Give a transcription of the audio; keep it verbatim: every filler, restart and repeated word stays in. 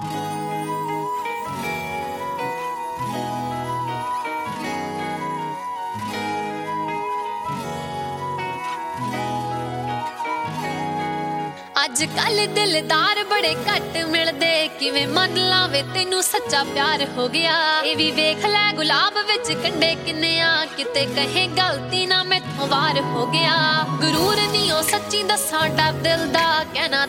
ਅੱਜ ਕੱਲ ਦਿਲਦਾਰ ਬੜੇ ਘੱਟ ਮਿਲਦੇ ਕਿਵੇਂ ਮੰਨ ਲਾਵੇ ਤੈਨੂੰ ਸੱਚਾ ਪਿਆਰ ਹੋ ਗਿਆ ਇਹ ਵੀ ਵੇਖ ਲੈ ਗੁਲਾਬ ਵਿੱਚ ਕੰਡੇ ਕਿੰਨੇ ਆ ਕਿਤੇ ਕਹੇ ਗਲਤੀ ਨਾ ਮੈਥੋਂ ਵਾਰ ਹੋ ਗਿਆ ਗੁਰੂਰ ਨਹੀਂ ਉਹ ਸੱਚੀ ਦੱਸਾਂ ਡਰ ਦਿਲ ਦਾ ਕਹਿਣਾ